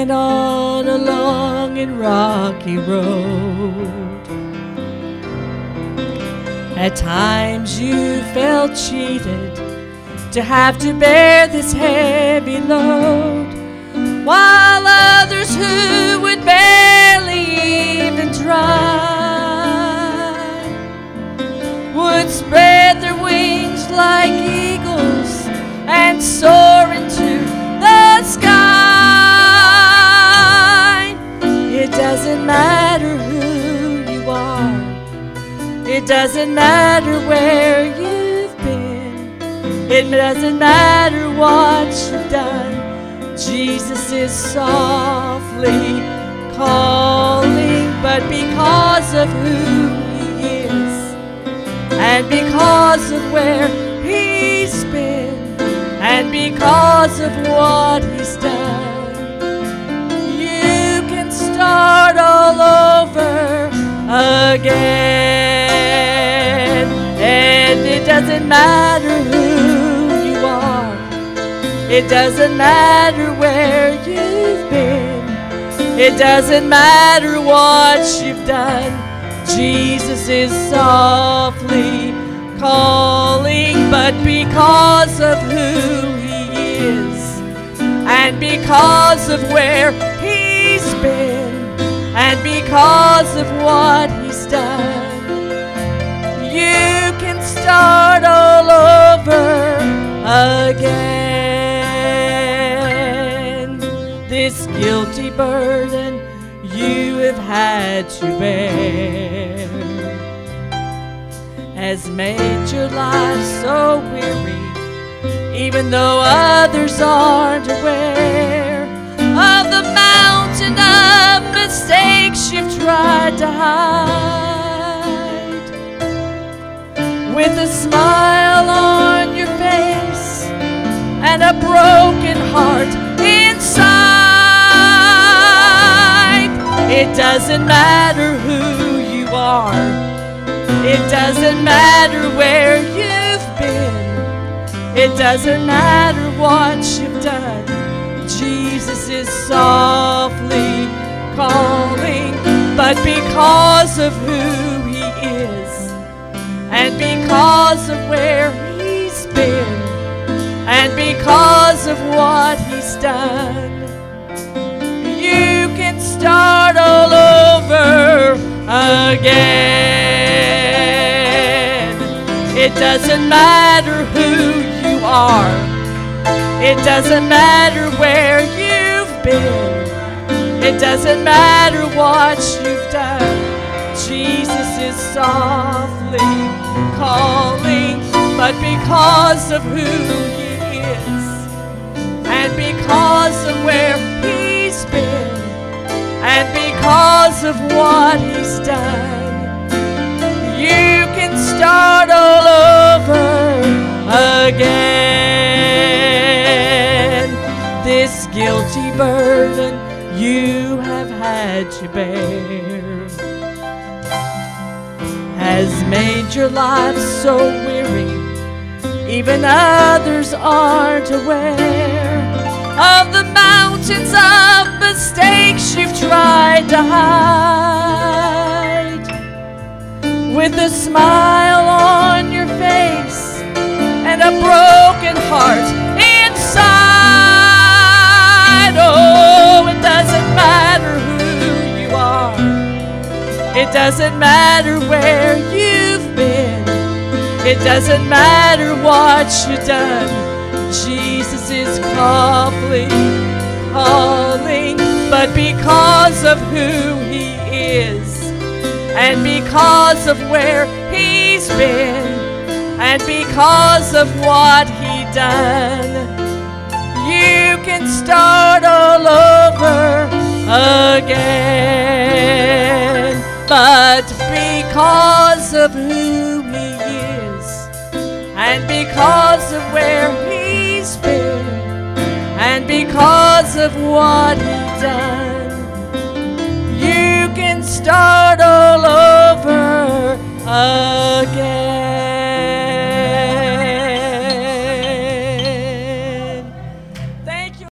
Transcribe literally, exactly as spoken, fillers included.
and on a long and rocky road. At times you felt cheated to have to bear this heavy load, while others who would barely even try would spread their wings like eagles and soar into the sky. It doesn't matter who you are, it doesn't matter where you've been, it doesn't matter what you've done. Jesus is softly calling, but because of who He is, and because of where He's been, and because of what He's done, you can start all over again. And it doesn't matter who you are, it doesn't matter where you've been, it doesn't matter what you've done. Jesus is softly calling, but because of who He is, and because of where He's been, and because of what He's done, you can start all over again. This guilty burden you have had to bear has made your life so weary, even though others aren't aware of the mountain of mistakes you've tried to hide. With a smile on your face and a broken heart inside, it doesn't matter who you are, it doesn't matter where you've been, it doesn't matter what you've done. Jesus is softly calling, but because of who He is, and because of where He's been, and because of what He's done, you can start all over again. It doesn't matter who you are, it doesn't matter where you've been, it doesn't matter what you've done. Jesus is softly calling, but because of who He is, and because of where He's been, and because of what He's done, you can start all over again. This guilty burden you have had to bear has made your life so weary, even others aren't aware of the mountains of mistakes you've tried to hide. With a smile on your face and a broken heart inside, oh, it doesn't matter who you are, it doesn't matter where you've been, it doesn't matter what you've done. Jesus is softly calling, but because of who He is, and because of where He's been, and because of what He done, you can start all over again. But because of who He is, and because of where He's been, and because of what He done, you can start all over again.